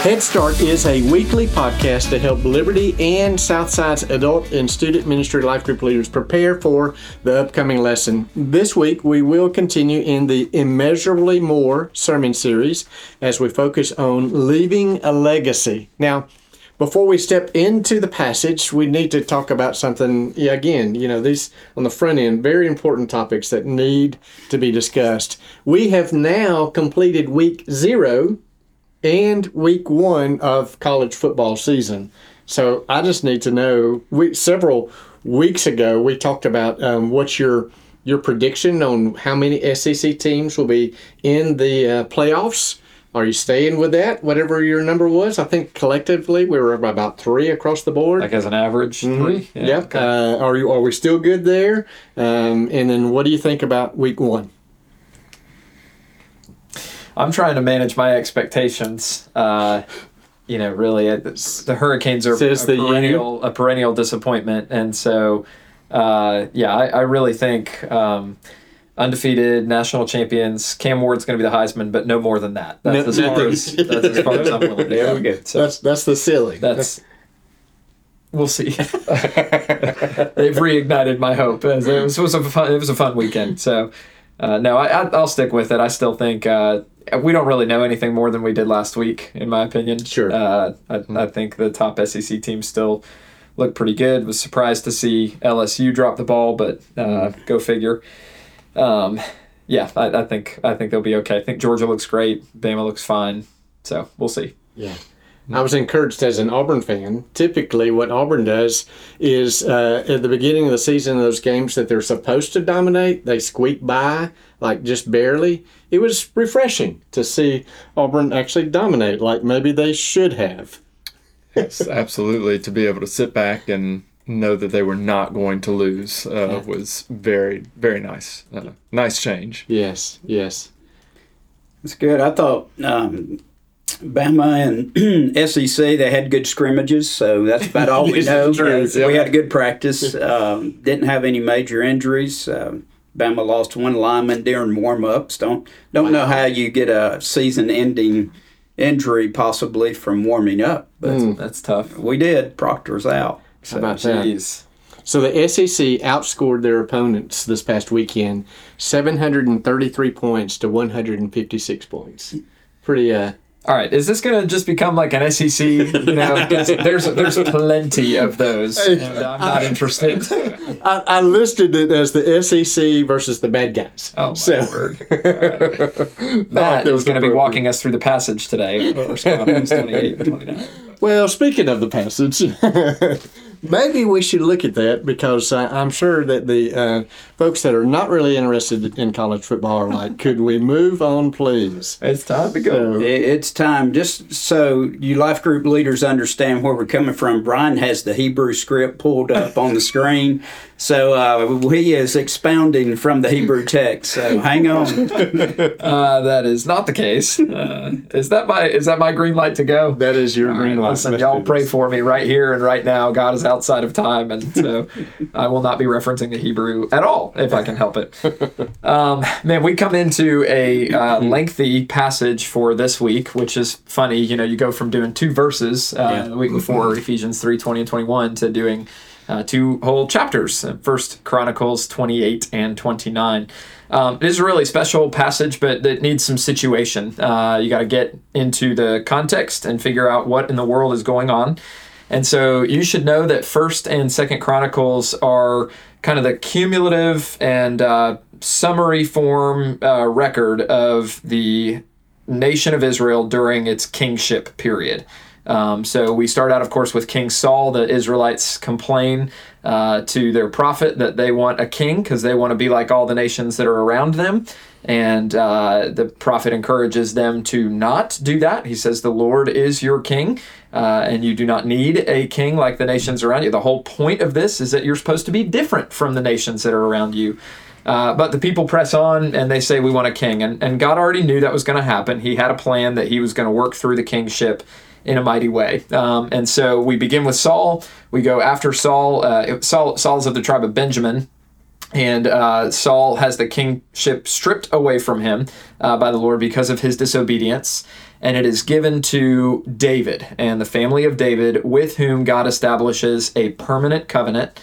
Head Start is a weekly podcast to help Liberty and Southside's adult and student ministry life group leaders prepare for the upcoming lesson. This week, we will continue in the Immeasurably More sermon series as we focus on leaving a legacy. Now, before we step into the passage, we need to talk about something, these on the front end, very important topics that need to be discussed. We have now completed week 0 and week 1 of college football season. So I just need to know, several weeks ago, we talked about what's your prediction on how many SEC teams will be in the playoffs. Are you staying with that, whatever your number was? I think collectively we were about 3 across the board. Like as an average, 3? Yeah. Yep. Okay. Are we still good there? And then what do you think about week 1? I'm trying to manage my expectations. Really, the Hurricanes are a perennial disappointment. And so, I really think undefeated national champions. Cam Ward's going to be the Heisman, but no more than that. That's as far as I'm willing to go. There we go. So that's the ceiling. We'll see. They've reignited my hope. It was a fun weekend. So, I'll stick with it. I still think we don't really know anything more than we did last week, in my opinion. Sure. I think the top SEC teams still look pretty good. Was surprised to see LSU drop the ball, but go figure. I think they'll be okay. I think Georgia looks great. Bama looks fine. So we'll see. Yeah. I was encouraged as an Auburn fan. Typically what Auburn does is at the beginning of the season, those games that they're supposed to dominate, they squeak by, like just barely. It was refreshing to see Auburn actually dominate like maybe they should have. Yes, absolutely. To be able to sit back and know that they were not going to lose was very, very nice. Nice change. Yes. It's good. I thought Bama and SEC, they had good scrimmages, so that's about all we know. We had a good practice. Didn't have any major injuries. Bama lost 1 lineman during warm-ups. Don't know how you get a season-ending injury possibly from warming up. But that's tough. We did. Proctor's out. So, how about that? So the SEC outscored their opponents this past weekend 733 points to 156 points. Pretty All right, is this going to just become like an SEC? There's plenty of those, and I'm not interested. I listed it as the SEC versus the bad guys. Oh, my word. Matt is going to be walking us through the passage today. 1 Chronicles 28 and 29. Well, speaking of the passage, maybe we should look at that because I'm sure that the folks that are not really interested in college football are like, could we move on, please? It's time to go. It's time. Just so you life group leaders understand where we're coming from, Brian has the Hebrew script pulled up on the screen. So he is expounding from the Hebrew text. So hang on. That is not the case. Is that my green light to go? That is your green light. Listen, y'all pray for me right here and right now. God is outside of time, and so I will not be referencing the Hebrew at all if I can help it. We come into a lengthy passage for this week, which is funny. You go from doing 2 verses the week before, Ephesians 3:20 and 21, to doing 2 whole chapters, 1 Chronicles 28 and 29. It is a really special passage, but it needs some situation. You got to get into the context and figure out what in the world is going on. And so you should know that 1st and 2nd Chronicles are kind of the cumulative and summary form record of the nation of Israel during its kingship period. So we start out, of course, with King Saul. The Israelites complain to their prophet that they want a king because they want to be like all the nations that are around them. And the prophet encourages them to not do that. He says, the Lord is your king, and you do not need a king like the nations around you. The whole point of this is that you're supposed to be different from the nations that are around you. But the people press on and they say, we want a king. And God already knew that was going to happen. He had a plan that he was going to work through the kingship in a mighty way. And so we begin with Saul. We go after Saul. Saul's of the tribe of Benjamin. And Saul has the kingship stripped away from him by the Lord because of his disobedience. and it is given to David and the family of David, with whom God establishes a permanent covenant.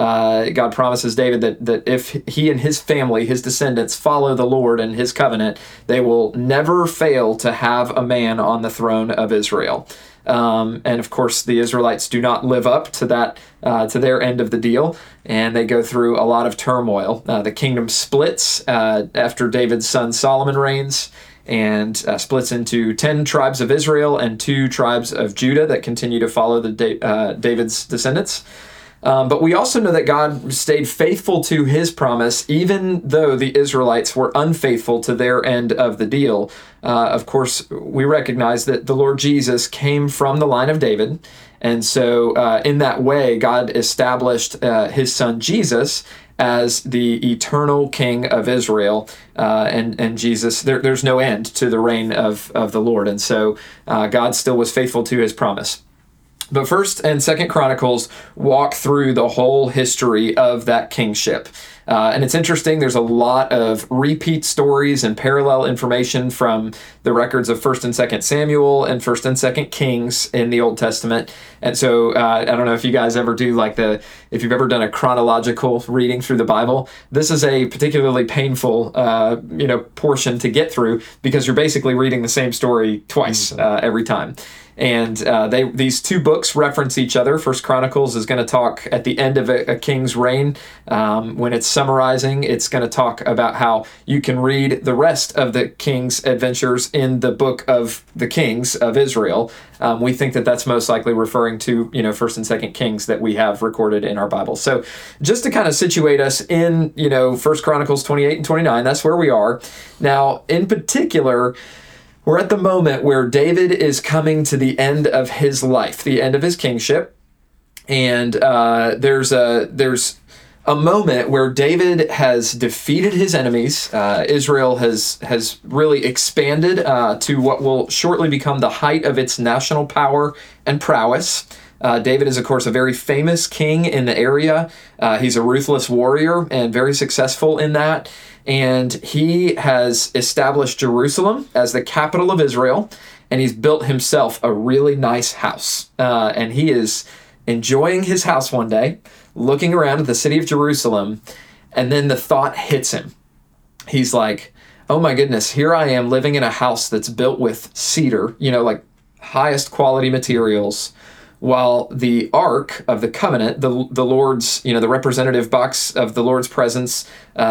God promises David that if he and his family, his descendants, follow the Lord and his covenant, they will never fail to have a man on the throne of Israel. And of course, the Israelites do not live up to that, to their end of the deal, and they go through a lot of turmoil. The kingdom splits after David's son Solomon reigns, and splits into 10 tribes of Israel and 2 tribes of Judah that continue to follow David's descendants. But we also know that God stayed faithful to his promise, even though the Israelites were unfaithful to their end of the deal. Of course, we recognize that the Lord Jesus came from the line of David. And so in that way, God established his son Jesus as the eternal King of Israel. And Jesus, there's no end to the reign of the Lord. And so God still was faithful to his promise. But 1st and 2nd Chronicles walk through the whole history of that kingship. And it's interesting, there's a lot of repeat stories and parallel information from the records of 1st and 2nd Samuel and 1st and 2nd Kings in the Old Testament. And so I don't know if you guys ever do if you've ever done a chronological reading through the Bible, this is a particularly painful portion to get through, because you're basically reading the same story twice every time. And these 2 books reference each other. 1st Chronicles is going to talk at the end of a king's reign. When it's summarizing, it's going to talk about how you can read the rest of the king's adventures in the book of the kings of Israel. We think that that's most likely referring to 1st and 2nd Kings that we have recorded in our Bible. So just to kind of situate us in 1st Chronicles 28 and 29, that's where we are. Now, in particular, we're at the moment where David is coming to the end of his life, the end of his kingship, and there's a moment where David has defeated his enemies. Israel has really expanded to what will shortly become the height of its national power and prowess. David is, of course, a very famous king in the area. He's a ruthless warrior and very successful in that. And he has established Jerusalem as the capital of Israel, and he's built himself a really nice house. And he is enjoying his house one day, looking around at the city of Jerusalem, and then the thought hits him. He's like, oh my goodness, here I am living in a house that's built with cedar, like highest quality materials, while the Ark of the Covenant, the Lord's, the representative box of the Lord's presence,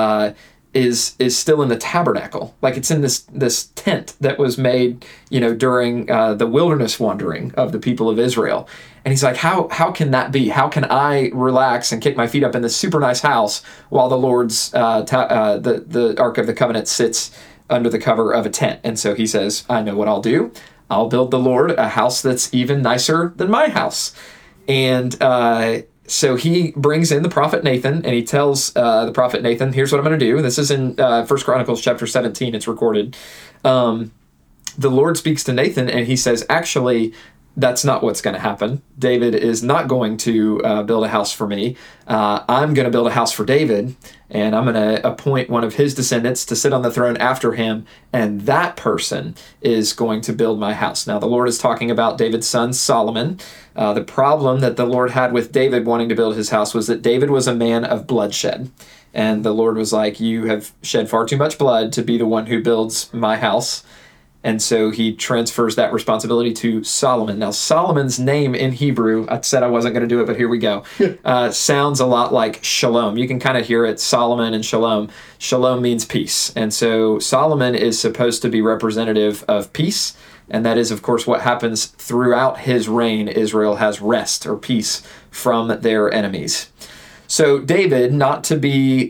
is still in the tabernacle. Like it's in this tent that was made, during the wilderness wandering of the people of Israel. And he's like, how can that be? How can I relax and kick my feet up in this super nice house while the Lord's, the Ark of the Covenant sits under the cover of a tent? And so he says, I know what I'll do. I'll build the Lord a house that's even nicer than my house. And so he brings in the prophet Nathan, and he tells the prophet Nathan, here's what I'm going to do. This is in 1 Chronicles chapter 17, it's recorded. The Lord speaks to Nathan, and he says, actually, that's not what's going to happen. David is not going to build a house for me. I'm going to build a house for David, and I'm going to appoint one of his descendants to sit on the throne after him, and that person is going to build my house. Now, the Lord is talking about David's son, Solomon. The problem that the Lord had with David wanting to build his house was that David was a man of bloodshed. And the Lord was like, you have shed far too much blood to be the one who builds my house. And so he transfers that responsibility to Solomon. Now, Solomon's name in Hebrew, I said I wasn't going to do it, but here we go, sounds a lot like shalom. You can kind of hear it, Solomon and shalom. Shalom means peace. And so Solomon is supposed to be representative of peace. And that is, of course, what happens throughout his reign. Israel has rest or peace from their enemies. So David, not to be,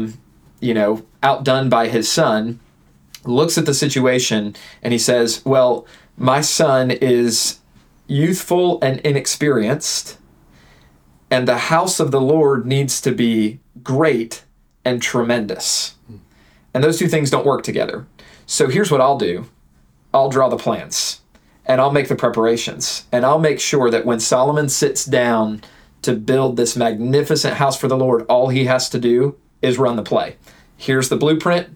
outdone by his son, looks at the situation and he says, well, my son is youthful and inexperienced, and the house of the Lord needs to be great and tremendous. And those two things don't work together. So here's what I'll do. I'll draw the plans, and I'll make the preparations, and I'll make sure that when Solomon sits down to build this magnificent house for the Lord, all he has to do is run the play. Here's the blueprint.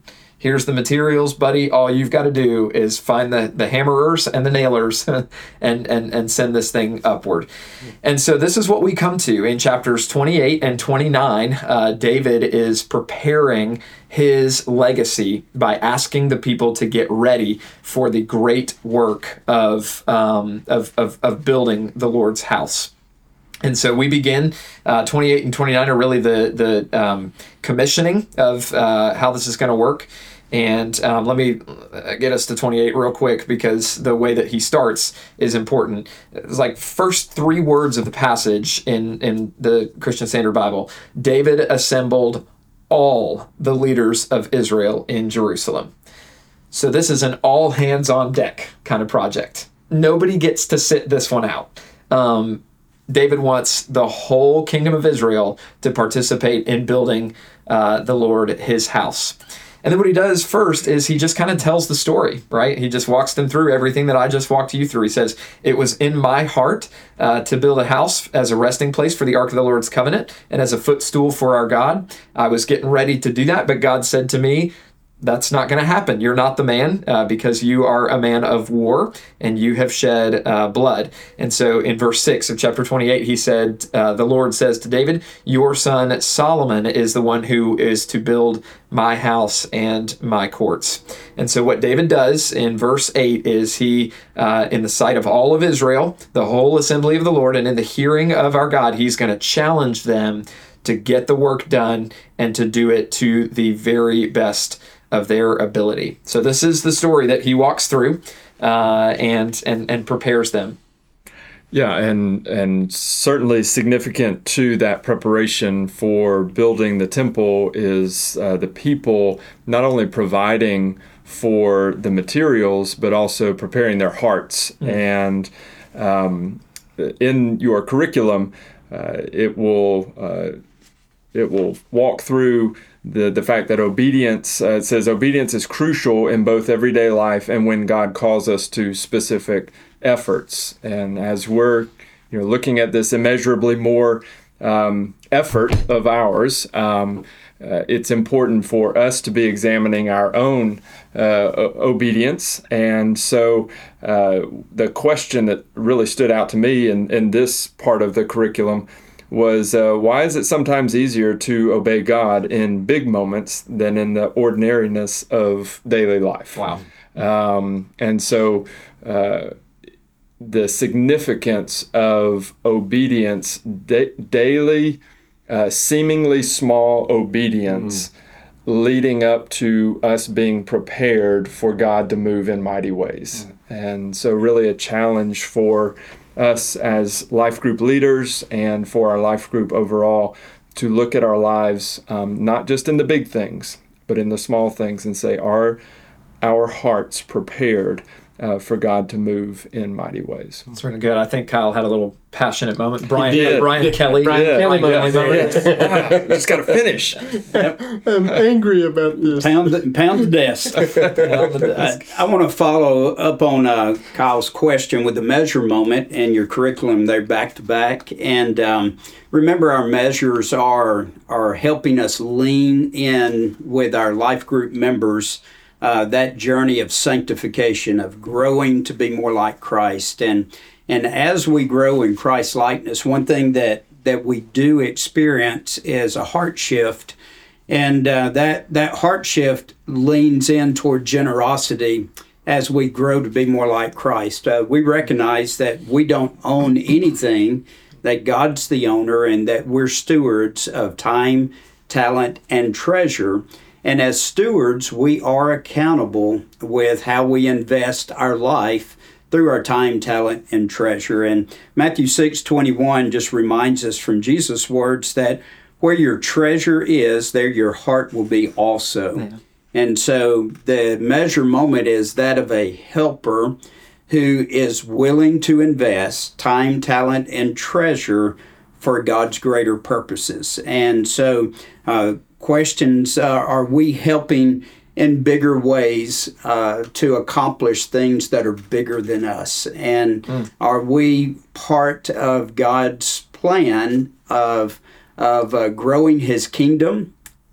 here's the materials, buddy. All you've got to do is find the hammerers and the nailers and send this thing upward. And so this is what we come to in chapters 28 and 29. David is preparing his legacy by asking the people to get ready for the great work of building the Lord's house. And so we begin, 28 and 29 are really the commissioning of how this is going to work. And let me get us to 28 real quick, because the way that he starts is important. It's like first 3 words of the passage in the Christian Standard Bible. David assembled all the leaders of Israel in Jerusalem. So this is an all hands on deck kind of project. Nobody gets to sit this one out. David wants the whole kingdom of Israel to participate in building the Lord his house. And then what he does first is he just kind of tells the story, right? He just walks them through everything that I just walked you through. He says, it was in my heart to build a house as a resting place for the Ark of the Lord's covenant and as a footstool for our God. I was getting ready to do that, but God said to me, that's not going to happen. You're not the man because you are a man of war and you have shed blood. And so in verse 6 of chapter 28, he said, the Lord says to David, your son Solomon is the one who is to build my house and my courts. And so what David does in verse 8 is he, in the sight of all of Israel, the whole assembly of the Lord, and in the hearing of our God, he's going to challenge them to get the work done and to do it to the very best of their ability. So this is the story that he walks through and prepares them. Yeah, and certainly significant to that preparation for building the temple is the people not only providing for the materials, but also preparing their hearts. And in your curriculum, it will walk through the fact that obedience, it says obedience is crucial in both everyday life and when God calls us to specific efforts. And as we're looking at this immeasurably more effort of ours, it's important for us to be examining our own obedience. And so the question that really stood out to me in this part of the curriculum was why is it sometimes easier to obey God in big moments than in the ordinariness of daily life? Wow. And so the significance of obedience, daily, seemingly small obedience, leading up to us being prepared for God to move in mighty ways. And so really a challenge for us as life group leaders and for our life group overall to look at our lives, not just in the big things, but in the small things, and say, are our hearts prepared for God to move in mighty ways? That's really good. I think Kyle had a little passionate moment. Brian Kelly Kelly. moment. Just got to finish. I'm angry about this. Pound the desk. I want to follow up on Kyle's question with the measure moment and your curriculum. They're back to back. And remember, our measures are helping us lean in with our life group members, that journey of sanctification, of growing to be more like Christ. And as we grow in Christ's likeness, one thing that we do experience is a heart shift. And that heart shift leans in toward generosity as we grow to be more like Christ. We recognize that we don't own anything, that God's the owner, and that we're stewards of time, talent, and treasure. And as stewards, we are accountable with how we invest our life through our time, talent, and treasure. And Matthew 6:21 just reminds us from Jesus' words that where your treasure is, there your heart will be also. Yeah. And so the measure moment is that of a helper who is willing to invest time, talent, and treasure for God's greater purposes. And so questions, are we helping in bigger ways to accomplish things that are bigger than us? And are we part of God's plan of growing His kingdom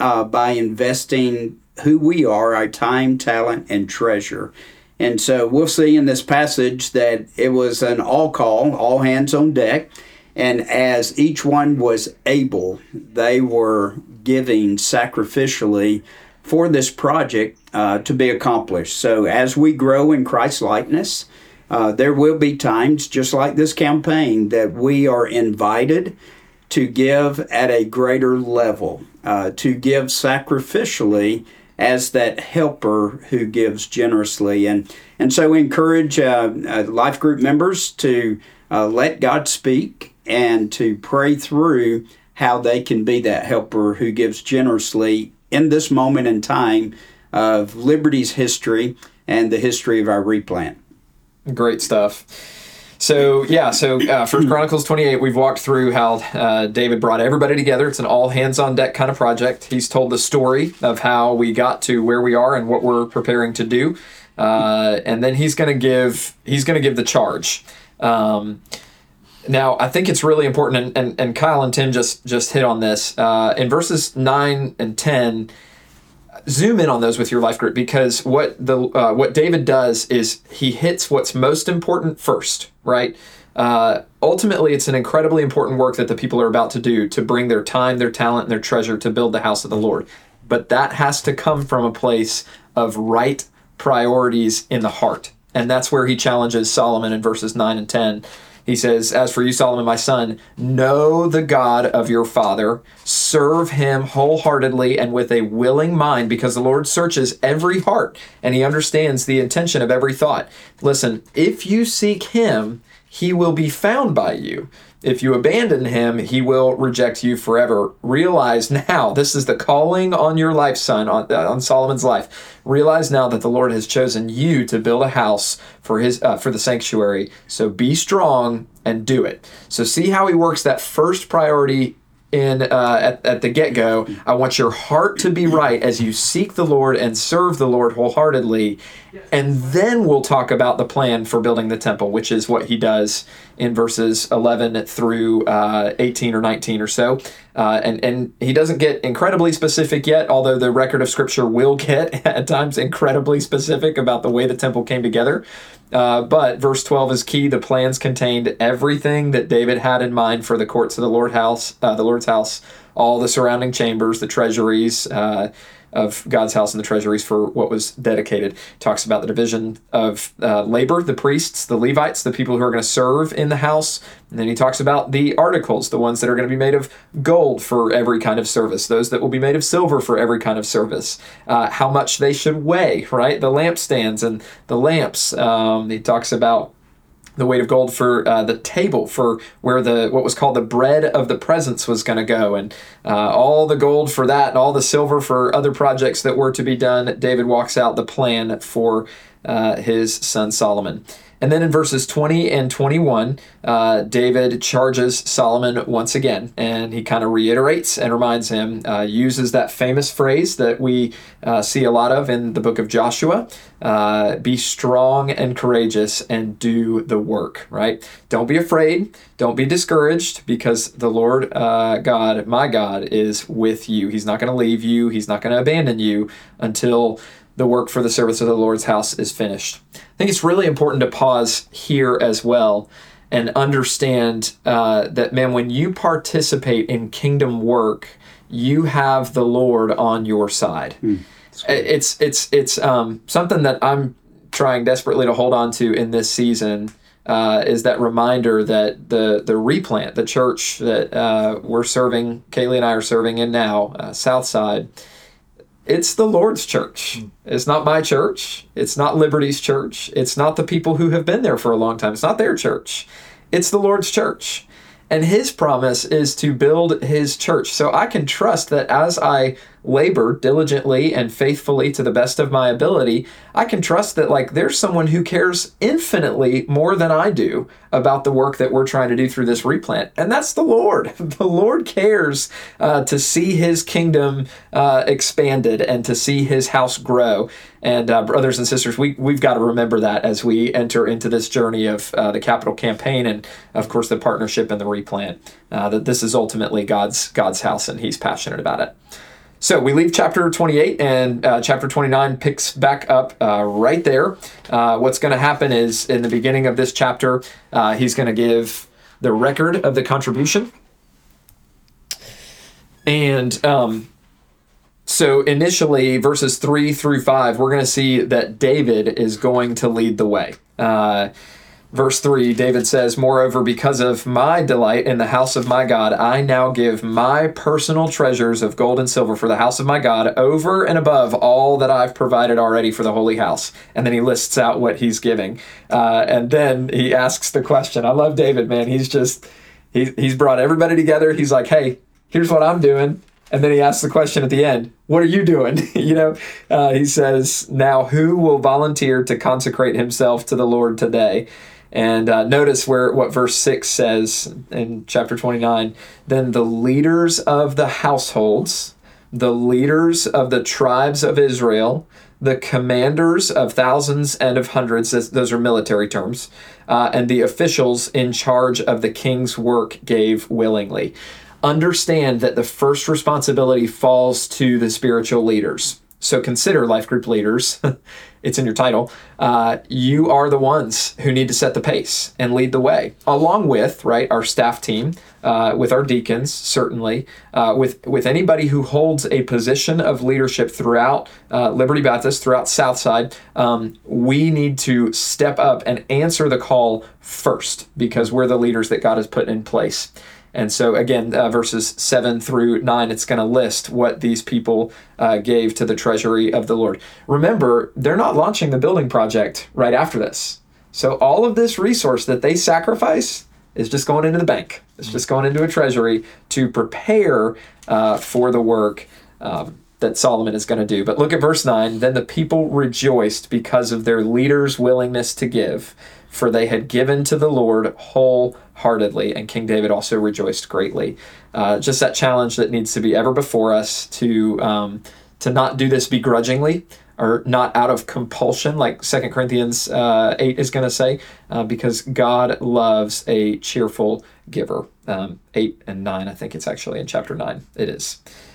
by investing who we are, our time, talent, and treasure. And so we'll see in this passage that it was an all call, all hands on deck. And as each one was able, they were giving sacrificially for this project to be accomplished. So as we grow in Christ's likeness, there will be times, just like this campaign, that we are invited to give at a greater level, to give sacrificially as that helper who gives generously. And so we encourage life group members to let God speak and to pray through how they can be that helper who gives generously in this moment in time of Liberty's history and the history of our replant. Great stuff. So 1 Chronicles 28, we've walked through how David brought everybody together. It's an all hands on deck kind of project. He's told the story of how we got to where we are and what we're preparing to do. And then he's going to give the charge. Now, I think it's really important, and Kyle and Tim just hit on this. In verses 9 and 10, zoom in on those with your life group, because what David does is he hits what's most important first, right? Ultimately, it's an incredibly important work that the people are about to do, to bring their time, their talent, and their treasure to build the house of the Lord. But that has to come from a place of right priorities in the heart. And that's where he challenges Solomon in verses 9 and 10. He says, "As for you, Solomon, my son, know the God of your father, serve him wholeheartedly and with a willing mind, because the Lord searches every heart and he understands the intention of every thought. Listen, if you seek him, he will be found by you. If you abandon him, he will reject you forever. Realize now," this is the calling on your life, son, on Solomon's life. "Realize now that the Lord has chosen you to build a house for the sanctuary. So be strong and do it." So see how he works that first priority in at the get-go. I want your heart to be right as you seek the Lord and serve the Lord wholeheartedly. And then we'll talk about the plan for building the temple, which is what he does in verses 11 through 18 or 19 or so. And he doesn't get incredibly specific yet, although the record of Scripture will get at times incredibly specific about the way the temple came together. But verse 12 is key. The plans contained everything that David had in mind for the courts of the Lord's house, all the surrounding chambers, the treasuries of God's house, and the treasuries for what was dedicated. Talks about the division of labor, the priests, the Levites, the people who are going to serve in the house. And then he talks about the articles, the ones that are going to be made of gold for every kind of service, those that will be made of silver for every kind of service, how much they should weigh, right? The lampstands and the lamps. He talks about the weight of gold for the table, for where what was called the bread of the presence was going to go, and all the gold for that, and all the silver for other projects that were to be done. David walks out the plan for his son Solomon. And then in verses 20 and 21, David charges Solomon once again, and he kind of reiterates and reminds him, uses that famous phrase that we see a lot of in the book of Joshua, be strong and courageous and do the work, right? Don't be afraid. Don't be discouraged, because the Lord God, my God, is with you. He's not going to leave you. He's not going to abandon you until the work for the service of the Lord's house is finished. I think it's really important to pause here as well and understand that, man, when you participate in kingdom work, you have the Lord on your side. It's something that I'm trying desperately to hold on to in this season, is that reminder that the replant, the church that we're serving, Kaylee and I are serving in now, Southside, it's the Lord's church. It's not my church. It's not Liberty's church. It's not the people who have been there for a long time. It's not their church. It's the Lord's church. And his promise is to build his church. So I can trust that as I labor diligently and faithfully to the best of my ability, I can trust that, like, there's someone who cares infinitely more than I do about the work that we're trying to do through this replant. And that's the Lord. The Lord cares to see his kingdom expanded and to see his house grow. And brothers and sisters, we've got to remember that as we enter into this journey of the capital campaign and, of course, the partnership and the replant, that this is ultimately God's house, and he's passionate about it. So we leave chapter 28, and chapter 29 picks back up right there. What's going to happen is in the beginning of this chapter, he's going to give the record of the contribution. And so initially, verses 3 through 5, we're going to see that David is going to lead the way. Verse 3, David says, "Moreover, because of my delight in the house of my God, I now give my personal treasures of gold and silver for the house of my God over and above all that I've provided already for the holy house." And then he lists out what he's giving. And then he asks the question. I love David, man. He's brought everybody together. He's like, "Hey, here's what I'm doing." And then he asks the question at the end, "What are you doing?" He says, "Now who will volunteer to consecrate himself to the Lord today?" And notice what verse 6 says in chapter 29. "Then the leaders of the households, the leaders of the tribes of Israel, the commanders of thousands and of hundreds," those are military terms, "and the officials in charge of the king's work gave willingly." Understand that the first responsibility falls to the spiritual leaders. So consider, life group leaders, it's in your title, you are the ones who need to set the pace and lead the way, along with, our staff team, with our deacons, certainly, with anybody who holds a position of leadership throughout Liberty Baptist, throughout Southside. We need to step up and answer the call first, because we're the leaders that God has put in place. And so again, verses 7 through 9, it's going to list what these people gave to the treasury of the Lord. Remember, they're not launching the building project right after this. So all of this resource that they sacrifice is just going into the bank. It's just going into a treasury to prepare for the work that Solomon is going to do. But look at verse 9. "Then the people rejoiced because of their leaders' willingness to give, for they had given to the Lord wholeheartedly." And King David also rejoiced greatly. Just that challenge that needs to be ever before us to not do this begrudgingly or not out of compulsion, like 2 Corinthians 8 is going to say, because God loves a cheerful giver. 8 and 9, I think it's actually in chapter 9. It is.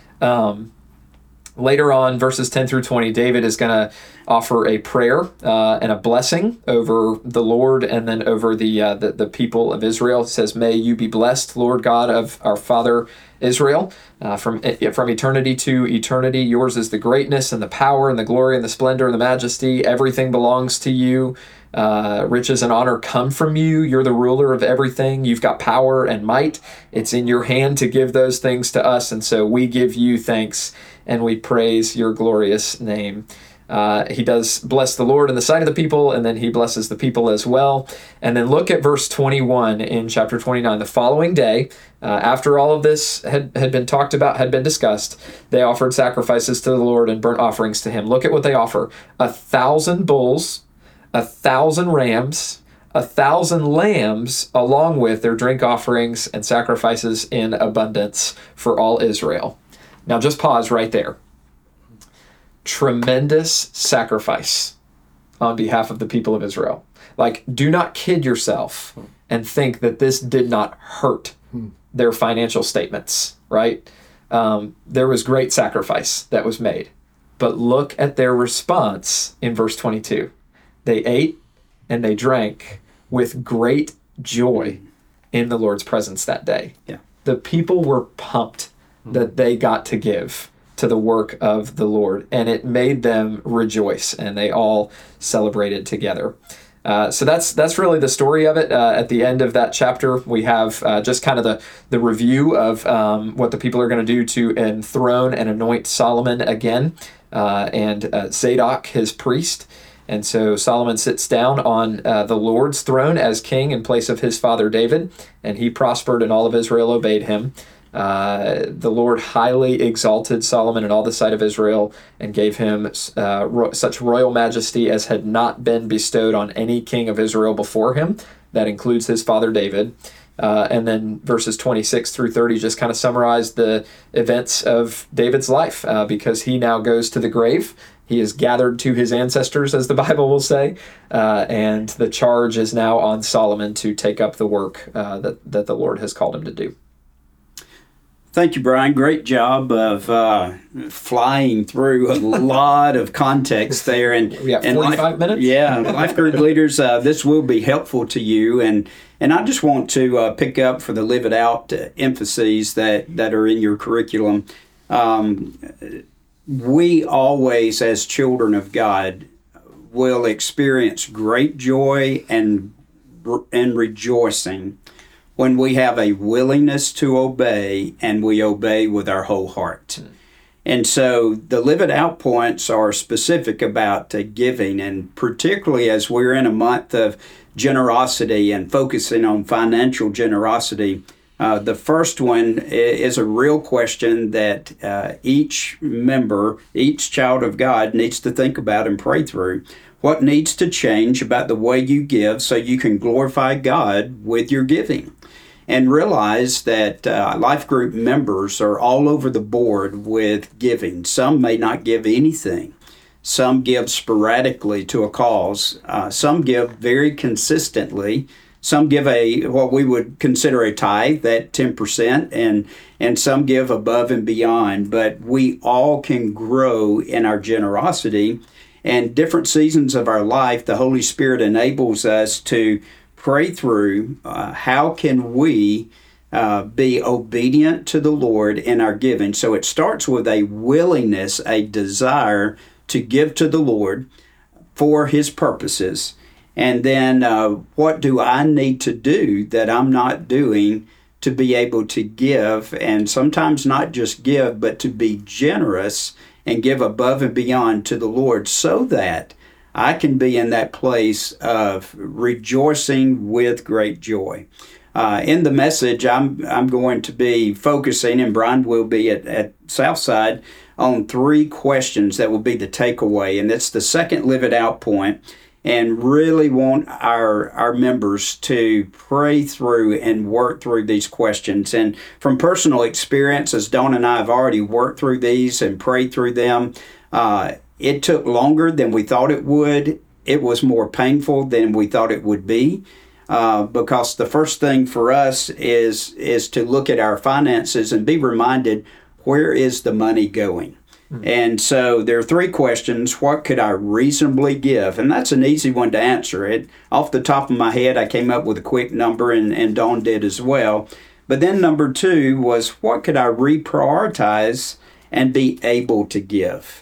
Later on, verses 10 through 20, David is going to offer a prayer and a blessing over the Lord and then over the people of Israel. It says, "May you be blessed, Lord God of our father Israel, from eternity to eternity. Yours is the greatness and the power and the glory and the splendor and the majesty. Everything belongs to you. Riches and honor come from you. You're the ruler of everything. You've got power and might. It's in your hand to give those things to us. And so we give you thanks and we praise your glorious name." He does bless the Lord in the sight of the people, and then he blesses the people as well. And then look at verse 21 in chapter 29. The following day, after all of this had been talked about, had been discussed, they offered sacrifices to the Lord and burnt offerings to him. Look at what they offer: 1,000 bulls, 1,000 rams, 1,000 lambs, along with their drink offerings and sacrifices in abundance for all Israel. Now just pause right there. Tremendous sacrifice on behalf of the people of Israel. Like, do not kid yourself and think that this did not hurt their financial statements, right? There was great sacrifice that was made. But look at their response in verse 22. They ate and they drank with great joy in the Lord's presence that day. Yeah. The people were pumped that they got to give to the work of the Lord, and it made them rejoice, and they all celebrated together. So that's really the story of it. At the end of that chapter, we have just kind of the review of what the people are going to do to enthrone and anoint Solomon again, and Zadok, his priest. And so Solomon sits down on the Lord's throne as king in place of his father David, and he prospered and all of Israel obeyed him. The Lord highly exalted Solomon in all the sight of Israel and gave him such royal majesty as had not been bestowed on any king of Israel before him. That includes his father David. And then verses 26 through 30 just kind of summarize the events of David's life, because he now goes to the grave. He is gathered to his ancestors, as the Bible will say, and the charge is now on Solomon to take up the work that the Lord has called him to do. Thank you, Brian. Great job of flying through a lot of context there. And We got 45 minutes? Yeah, life group leaders, this will be helpful to you. And I just want to pick up for the Live It Out emphases that are in your curriculum. We always, as children of God, will experience great joy and rejoicing when we have a willingness to obey, and we obey with our whole heart. And so the Live It Out points are specific about giving, and particularly as we're in a month of generosity and focusing on financial generosity, the first one is a real question that each member, each child of God needs to think about and pray through. What needs to change about the way you give so you can glorify God with your giving? And realize that life group members are all over the board with giving. Some may not give anything. Some give sporadically to a cause. Some give very consistently. Some give what we would consider a tithe, that 10%, and some give above and beyond. But we all can grow in our generosity. And different seasons of our life, the Holy Spirit enables us to pray through how can we be obedient to the Lord in our giving. So it starts with a willingness, a desire to give to the Lord for His purposes. And then what do I need to do that I'm not doing to be able to give? And sometimes not just give, but to be generous and give above and beyond to the Lord, so that I can be in that place of rejoicing with great joy. In the message, I'm going to be focusing, and Brian will be at Southside, on 3 questions that will be the takeaway. And it's the second Live It Out point, and really want our members to pray through and work through these questions. And from personal experience, as Dawn and I have already worked through these and prayed through them, it took longer than we thought it would. It was more painful than we thought it would be, because the first thing for us is to look at our finances and be reminded, where is the money going? And so there are 3 questions. What could I reasonably give? And that's an easy one to answer. Off the top of my head, I came up with a quick number, and Dawn did as well. But then number 2 was, what could I reprioritize and be able to give?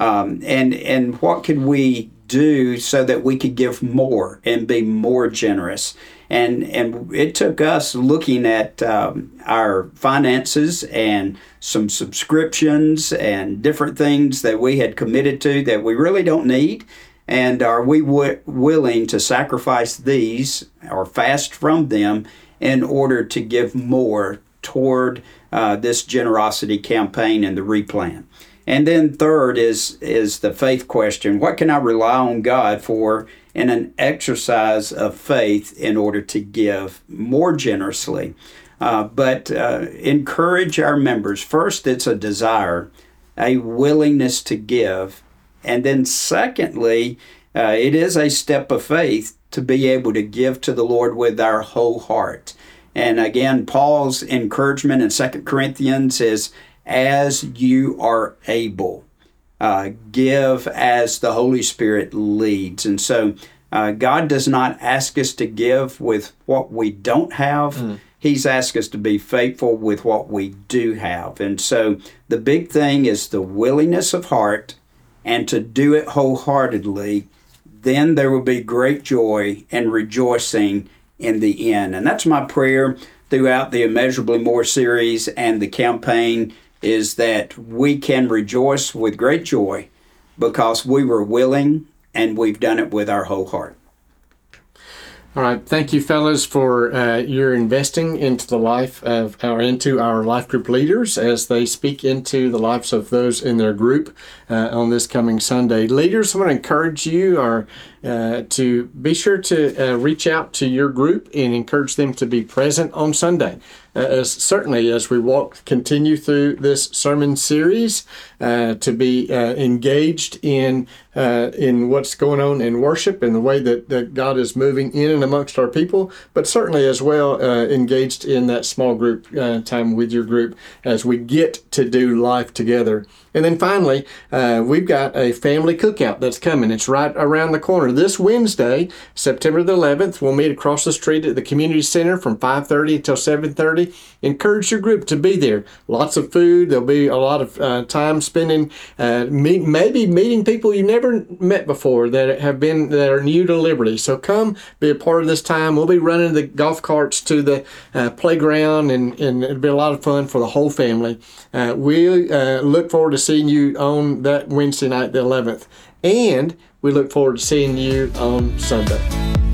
And what could we do so that we could give more and be more generous? And it took us looking at our finances and some subscriptions and different things that we had committed to that we really don't need. And are we willing to sacrifice these or fast from them in order to give more toward this generosity campaign and the replan? And then third is the faith question. What can I rely on God for in an exercise of faith in order to give more generously? But encourage our members. First, it's a desire, a willingness to give. And then secondly, it is a step of faith to be able to give to the Lord with our whole heart. And again, Paul's encouragement in 2 Corinthians is, as you are able, give as the Holy Spirit leads. And so God does not ask us to give with what we don't have. He's asked us to be faithful with what we do have. And so the big thing is the willingness of heart, and to do it wholeheartedly. Then there will be great joy and rejoicing in the end. And that's my prayer throughout the Immeasurably More series and the campaign, is that we can rejoice with great joy because we were willing and we've done it with our whole heart. All right. Thank you, fellas, for your investing into into our life group leaders as they speak into the lives of those in their group on this coming Sunday. Leaders, I want to encourage you to be sure to reach out to your group and encourage them to be present on Sunday. certainly as we continue through this sermon series, to be engaged in what's going on in worship and the way that God is moving in and amongst our people, but certainly as well engaged in that small group time with your group as we get to do life together. And then finally, we've got a family cookout that's coming. It's right around the corner. This Wednesday, September the 11th, we'll meet across the street at the community center from 5:30 until 7:30. Encourage your group to be there. Lots of food. There'll be a lot of time spending, maybe meeting people you never met before that are new to Liberty. So come be a part of this time. We'll be running the golf carts to the playground, and it'll be a lot of fun for the whole family. We look forward to seeing you on that Wednesday night, the 11th. And we look forward to seeing you on Sunday.